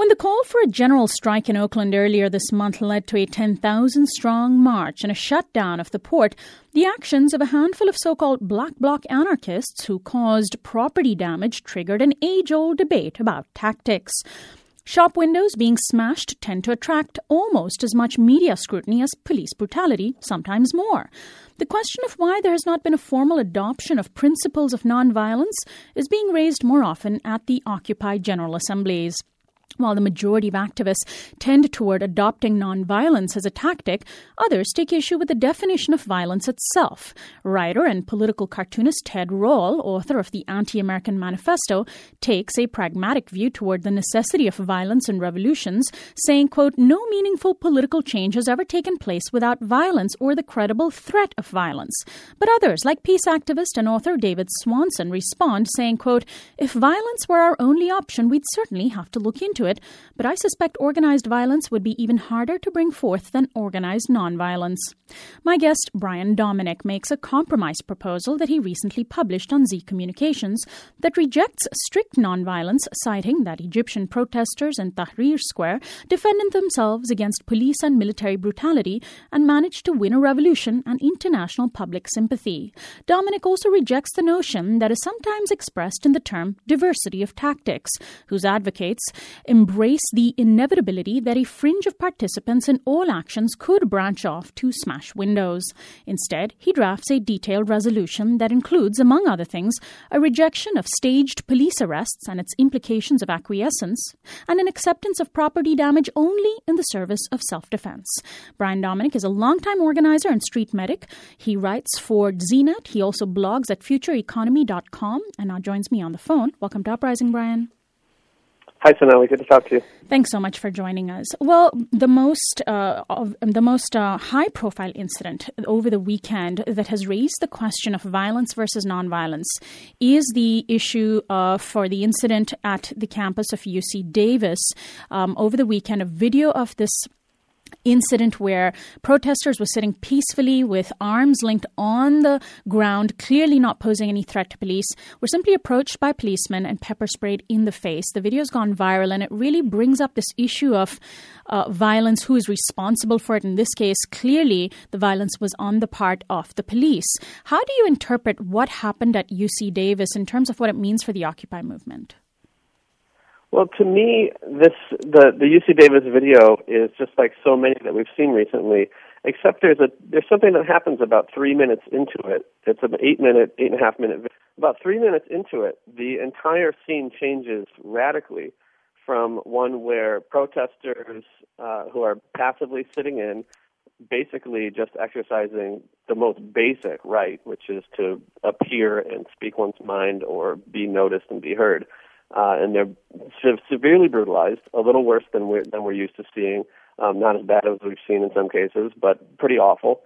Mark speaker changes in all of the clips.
Speaker 1: When the call for a general strike in Oakland earlier this month led to a 10,000-strong march and a shutdown of the port, the actions of a handful of so-called Black Bloc anarchists who caused property damage triggered an age-old debate about tactics. Shop windows being smashed tend to attract almost as much media scrutiny as police brutality, sometimes more. The question of why there has not been a formal adoption of principles of nonviolence is being raised more often at the Occupy General Assemblies. While the majority of activists tend toward adopting nonviolence as a tactic, others take issue with the definition of violence itself. Writer and political cartoonist Ted Rall, author of the Anti-American Manifesto, takes a pragmatic view toward the necessity of violence and revolutions, saying, quote, "No meaningful political change has ever taken place without violence or the credible threat of violence." But others, like peace activist and author David Swanson, respond, saying, quote, "If violence were our only option, we'd certainly have to look into it, but I suspect organized violence would be even harder to bring forth than organized nonviolence." My guest, Brian Dominic, makes a compromise proposal that he recently published on Z Communications that rejects strict nonviolence, citing that Egyptian protesters in Tahrir Square defended themselves against police and military brutality and managed to win a revolution and international public sympathy. Dominic also rejects the notion that is sometimes expressed in the term diversity of tactics, whose advocates embrace the inevitability that a fringe of participants in all actions could branch off to smash windows. Instead, he drafts a detailed resolution that includes, among other things, a rejection of staged police arrests and its implications of acquiescence, and an acceptance of property damage only in the service of self-defense. Brian Dominic is a longtime organizer and street medic. He writes for ZNet. He also blogs at futureeconomy.com and now joins me on the phone. Welcome to Uprising, Brian.
Speaker 2: Hi, Sonali. Good to talk to you.
Speaker 1: Thanks so much for joining us. Well, the most high-profile incident over the weekend that has raised the question of violence versus nonviolence is the issue for the incident at the campus of UC Davis. Over the weekend, a video of this incident where protesters were sitting peacefully with arms linked on the ground, clearly not posing any threat to police, were simply approached by policemen and pepper sprayed in the face. The video's gone viral, and it really brings up this issue of violence, who is responsible for it. In this case, clearly the violence was on the part of the police. How do you interpret what happened at UC Davis in terms of what it means for the Occupy movement?
Speaker 2: Well, to me, the UC Davis video is just like so many that we've seen recently, except there's something that happens about 3 minutes into it. It's an 8.5 minute video. About 3 minutes into it, the entire scene changes radically from one where protesters who are passively sitting in, basically just exercising the most basic right, which is to appear and speak one's mind or be noticed and be heard. And they're severely brutalized, a little worse than we're used to seeing. Not as bad as we've seen in some cases, but pretty awful.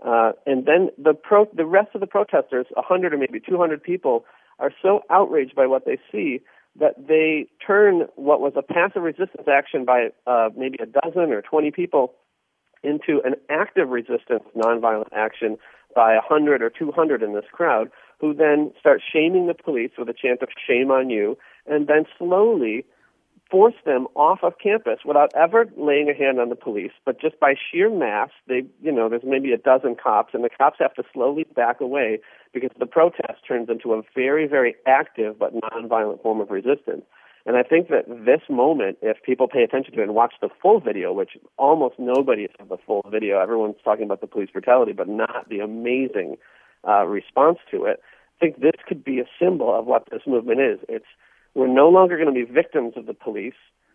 Speaker 2: And then the rest of the protesters, 100 or maybe 200 people, are so outraged by what they see that they turn what was a passive resistance action by maybe a dozen or 20 people into an active resistance nonviolent action by 100 or 200 in this crowd, who then start shaming the police with a chant of "shame on you," and then slowly force them off of campus without ever laying a hand on the police, but just by sheer mass. There's maybe a dozen cops, and the cops have to slowly back away because the protest turns into a very, very active but nonviolent form of resistance. And I think that this moment, if people pay attention to it and watch the full video, which almost nobody has the full video, everyone's talking about the police brutality, but not the amazing response to it, I think this could be a symbol of what this movement is. We're no longer going to be victims of the police,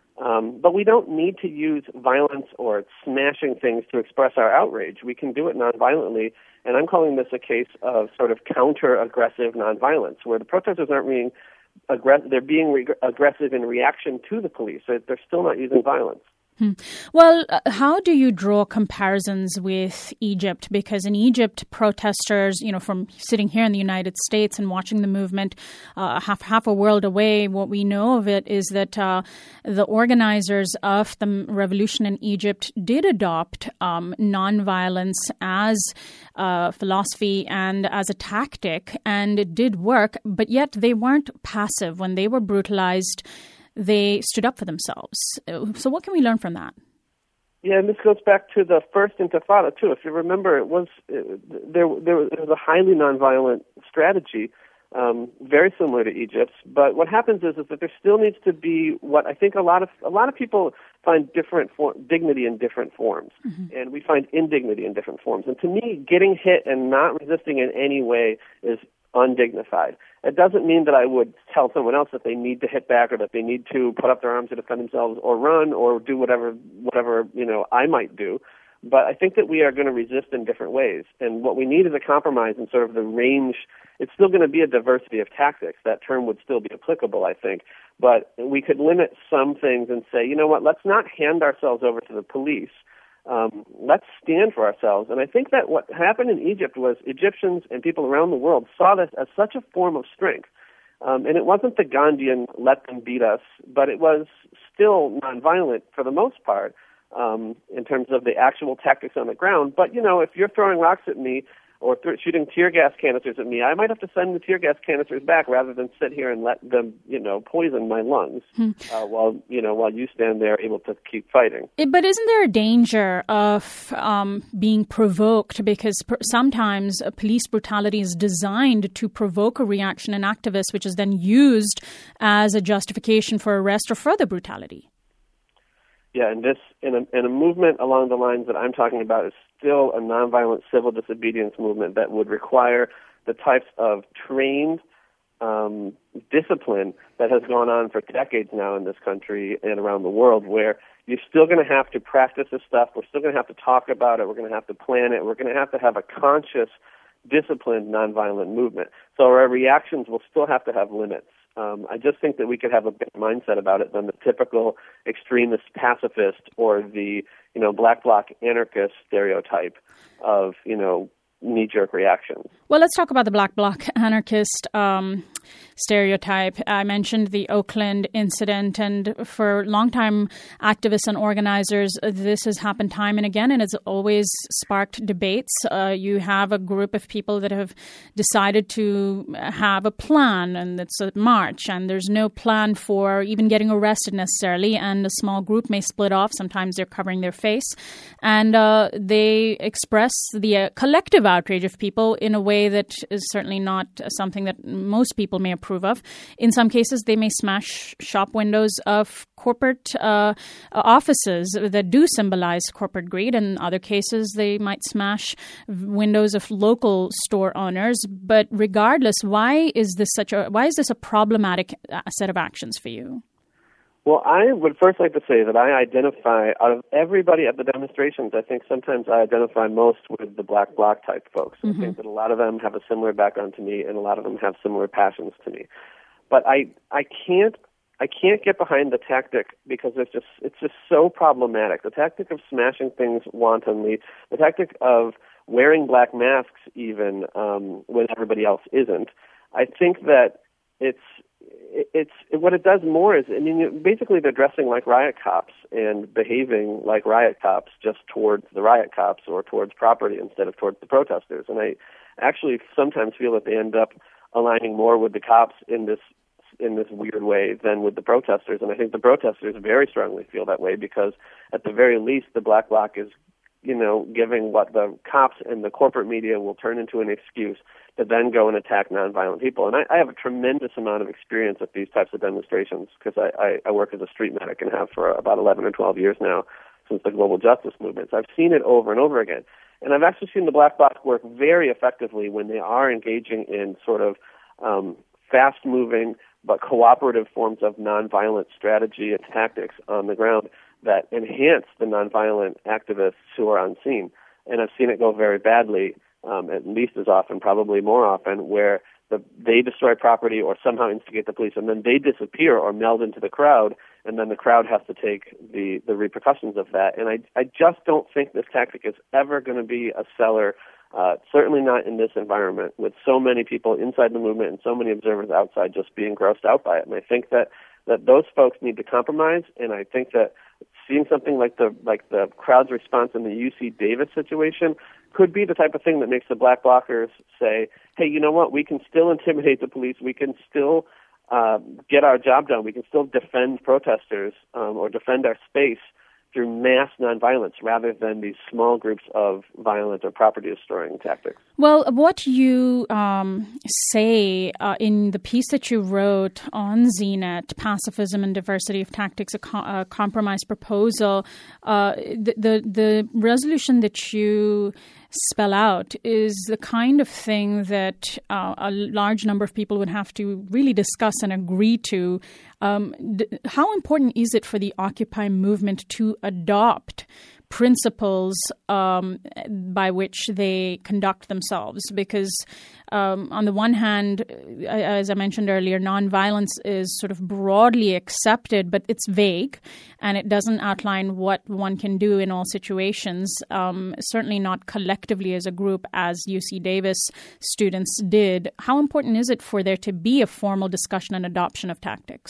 Speaker 2: but we don't need to use violence or smashing things to express our outrage. We can do it nonviolently, and I'm calling this a case of sort of counter-aggressive nonviolence, where the protesters aren't being they're being aggressive in reaction to the police. They're still not using violence.
Speaker 1: Well, how do you draw comparisons with Egypt? Because in Egypt, protesters, from sitting here in the United States and watching the movement half a world away, what we know of it is that the organizers of the revolution in Egypt did adopt nonviolence as a philosophy and as a tactic, and it did work, but yet they weren't passive when they were brutalized. they stood up for themselves. So what can we learn from that?
Speaker 2: Yeah, and this goes back to the first Intifada too. If you remember, there was a highly nonviolent strategy, very similar to Egypt's. But what happens is that there still needs to be what I think a lot of people find dignity in different forms, and we find indignity in different forms. And to me, getting hit and not resisting in any way is undignified. It doesn't mean that I would tell someone else that they need to hit back or that they need to put up their arms to defend themselves or run or do whatever I might do. But I think that we are going to resist in different ways. And what we need is a compromise in sort of the range. It's still going to be a diversity of tactics. That term would still be applicable, I think. But we could limit some things and say, you know what, let's not hand ourselves over to the police. Let's stand for ourselves. And I think that what happened in Egypt was Egyptians and people around the world saw this as such a form of strength. And it wasn't the Gandhian let them beat us, but it was still nonviolent for the most part in terms of the actual tactics on the ground. But, if you're throwing rocks at me or shooting tear gas canisters at me, I might have to send the tear gas canisters back rather than sit here and let them, poison my lungs while you stand there able to keep fighting.
Speaker 1: But isn't there a danger of being provoked? Because sometimes police brutality is designed to provoke a reaction in activists, which is then used as a justification for arrest or further brutality.
Speaker 2: Yeah, and this in a movement along the lines that I'm talking about is still a nonviolent civil disobedience movement that would require the types of trained discipline that has gone on for decades now in this country and around the world, where you're still going to have to practice this stuff. We're still going to have to talk about it. We're going to have to plan it. We're going to have a conscious, disciplined, nonviolent movement. So our reactions will still have to have limits. I just think that we could have a better mindset about it than the typical extremist pacifist or the, black bloc anarchist stereotype of, knee-jerk reactions.
Speaker 1: Well, let's talk about the black bloc anarchist stereotype. I mentioned the Oakland incident, and for longtime activists and organizers, this has happened time and again, and it's always sparked debates. You have a group of people that have decided to have a plan, and it's a march, and there's no plan for even getting arrested necessarily, and a small group may split off. Sometimes they're covering their face, and they express the collective outrage of people in a way that is certainly not something that most people may approve of. In some cases, they may smash shop windows of corporate offices that do symbolize corporate greed. In other cases, they might smash windows of local store owners. But regardless, why is this a problematic set of actions for you?
Speaker 2: Well, I would first like to say that I identify, out of everybody at the demonstrations, I think sometimes I identify most with the black bloc type folks. I think that a lot of them have a similar background to me, and a lot of them have similar passions to me. But I can't get behind the tactic because it's just so problematic. The tactic of smashing things wantonly, the tactic of wearing black masks even when everybody else isn't. I think that it's what it does more is, basically they're dressing like riot cops and behaving like riot cops just towards the riot cops or towards property instead of towards the protesters. And I actually sometimes feel that they end up aligning more with the cops in this weird way than with the protesters. And I think the protesters very strongly feel that way because at the very least the black bloc is, giving what the cops and the corporate media will turn into an excuse to then go and attack nonviolent people. And I have a tremendous amount of experience at these types of demonstrations because I work as a street medic and have for about 11 or 12 years now since the global justice movement. So I've seen it over and over again. And I've actually seen the black bloc work very effectively when they are engaging in sort of fast-moving but cooperative forms of nonviolent strategy and tactics on the ground that enhance the nonviolent activists who are on scene. And I've seen it go very badly, at least as often, probably more often, where they destroy property or somehow instigate the police, and then they disappear or meld into the crowd, and then the crowd has to take the repercussions of that. And I just don't think this tactic is ever going to be a seller, certainly not in this environment, with so many people inside the movement and so many observers outside just being grossed out by it. And I think that those folks need to compromise, and I think that seeing something like the crowd's response in the UC Davis situation could be the type of thing that makes the black blockers say, hey, you know what, we can still intimidate the police, we can still get our job done. We can still defend protesters or defend our space through mass nonviolence rather than these small groups of violent or property-destroying tactics.
Speaker 1: Well, what you say in the piece that you wrote on ZNet, Pacifism and Diversity of Tactics, a compromise proposal, the resolution that you spell out is the kind of thing that a large number of people would have to really discuss and agree to. How important is it for the Occupy movement to adopt principles by which they conduct themselves? Because on the one hand, as I mentioned earlier, nonviolence is sort of broadly accepted, but it's vague and it doesn't outline what one can do in all situations, certainly not collectively as a group as UC Davis students did. How important is it for there to be a formal discussion and adoption of tactics?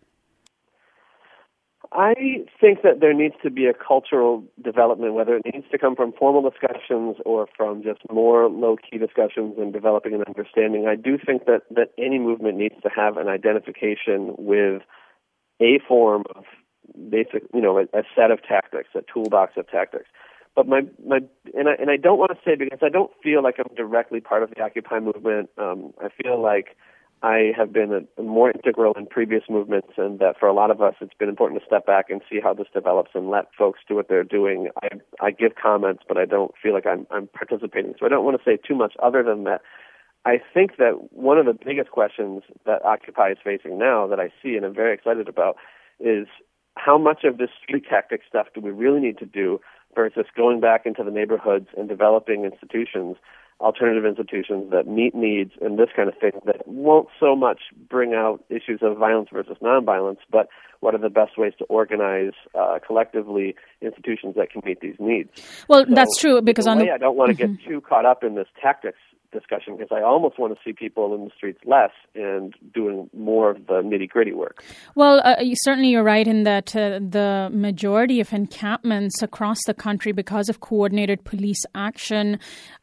Speaker 2: I think that there needs to be a cultural development, whether it needs to come from formal discussions or from just more low-key discussions and developing an understanding. I do think that any movement needs to have an identification with a form of basic, a set of tactics, a toolbox of tactics. But I don't want to say, because I don't feel like I'm directly part of the Occupy movement. I feel like I have been more integral in previous movements, and that for a lot of us it's been important to step back and see how this develops and let folks do what they're doing. I give comments, but I don't feel like I'm participating. So I don't want to say too much other than that. I think that one of the biggest questions that Occupy is facing now that I see and I'm very excited about is how much of this street tactic stuff do we really need to do versus going back into the neighborhoods and developing institutions, alternative institutions that meet needs and this kind of thing that won't so much bring out issues of violence versus nonviolence, but what are the best ways to organize collectively institutions that can meet these needs.
Speaker 1: Well, so that's true, because
Speaker 2: I don't want to get too caught up in this tactics discussion, because I almost want to see people in the streets less and doing more of the nitty-gritty work.
Speaker 1: Well, certainly you're right in that the majority of encampments across the country, because of coordinated police action,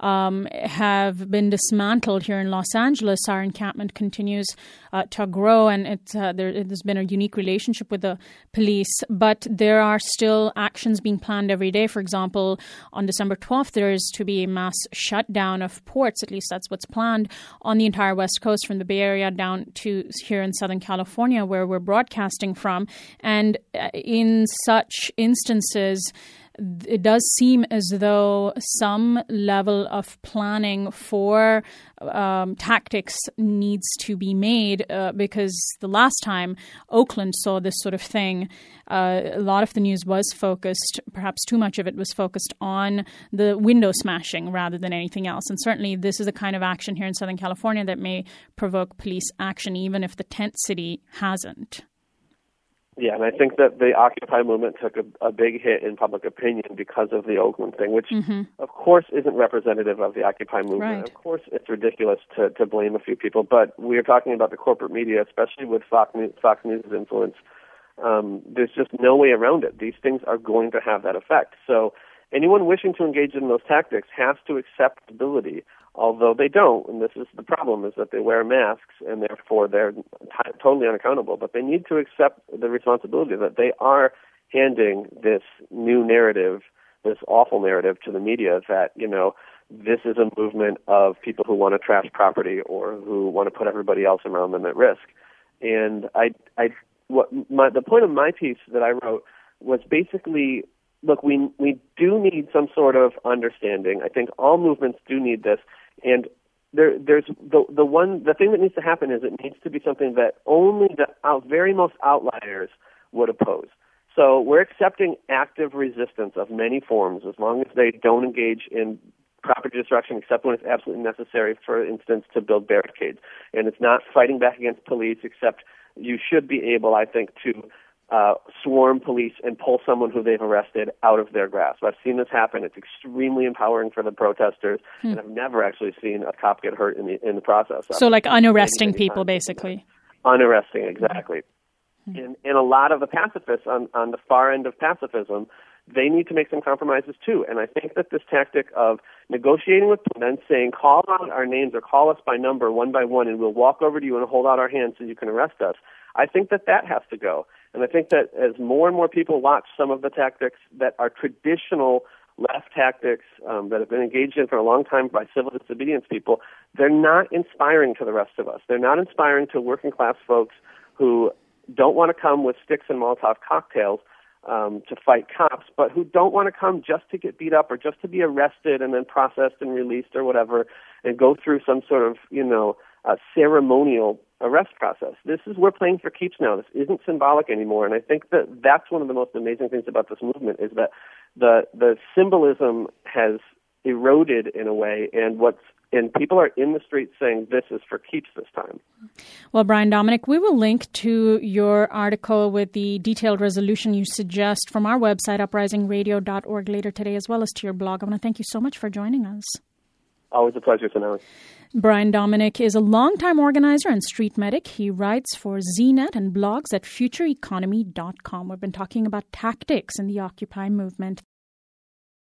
Speaker 1: have been dismantled. Here in Los Angeles, our encampment continues to grow, and there's been a unique relationship with the police, but there are still actions being planned every day. For example, on December 12th, there is to be a mass shutdown of ports. At least that's what's planned on the entire West Coast, from the Bay Area down to here in Southern California, where we're broadcasting from. And in such instances, it does seem as though some level of planning for tactics needs to be made, because the last time Oakland saw this sort of thing, a lot of the news was focused, perhaps too much of it was focused on the window smashing rather than anything else. And certainly this is the kind of action here in Southern California that may provoke police action, even if the tent city hasn't.
Speaker 2: Yeah, and I think that the Occupy movement took a big hit in public opinion because of the Oakland thing, which, of course, isn't representative of the Occupy movement.
Speaker 1: Right.
Speaker 2: Of course, it's ridiculous to blame a few people, but we are talking about the corporate media, especially with Fox News' influence. There's just no way around it. These things are going to have that effect. So anyone wishing to engage in those tactics has to accept ability, although they don't, and this is the problem, is that they wear masks and therefore they're totally unaccountable. But they need to accept the responsibility that they are handing this new narrative, this awful narrative to the media that, this is a movement of people who want to trash property or who want to put everybody else around them at risk. And the point of my piece that I wrote was basically, look, we do need some sort of understanding. I think all movements do need this. And there's the thing that needs to happen is it needs to be something that only the very most outliers would oppose. So we're accepting active resistance of many forms as long as they don't engage in property destruction except when it's absolutely necessary, for instance, to build barricades. And it's not fighting back against police, except you should be able, I think, to swarm police and pull someone who they've arrested out of their grasp. I've seen this happen. It's extremely empowering for the protesters, and I've never actually seen a cop get hurt in the process.
Speaker 1: So like unarresting people, basically.
Speaker 2: Unarresting, exactly. And a lot of the pacifists on the far end of pacifism, they need to make some compromises too. And I think that this tactic of negotiating with them, saying, call out our names or call us by number one by one, and we'll walk over to you and hold out our hands so you can arrest us, I think that has to go. And I think that as more and more people watch some of the tactics that are traditional left tactics that have been engaged in for a long time by civil disobedience people, they're not inspiring to the rest of us. They're not inspiring to working class folks who don't want to come with sticks and Molotov cocktails to fight cops, but who don't want to come just to get beat up or just to be arrested and then processed and released or whatever and go through some sort of, ceremonial arrest process. We're playing for keeps now. This isn't symbolic anymore. And I think that that's one of the most amazing things about this movement is that the symbolism has eroded in a way, and people are in the streets saying this is for keeps this time.
Speaker 1: Well, Brian Dominick, we will link to your article with the detailed resolution you suggest from our website, uprisingradio.org, later today, as well as to your blog. I want to thank you so much for joining us.
Speaker 2: Always a pleasure, Sonali.
Speaker 1: Brian Dominick is a longtime organizer and street medic. He writes for ZNet and blogs at futureeconomy.com. We've been talking about tactics in the Occupy movement.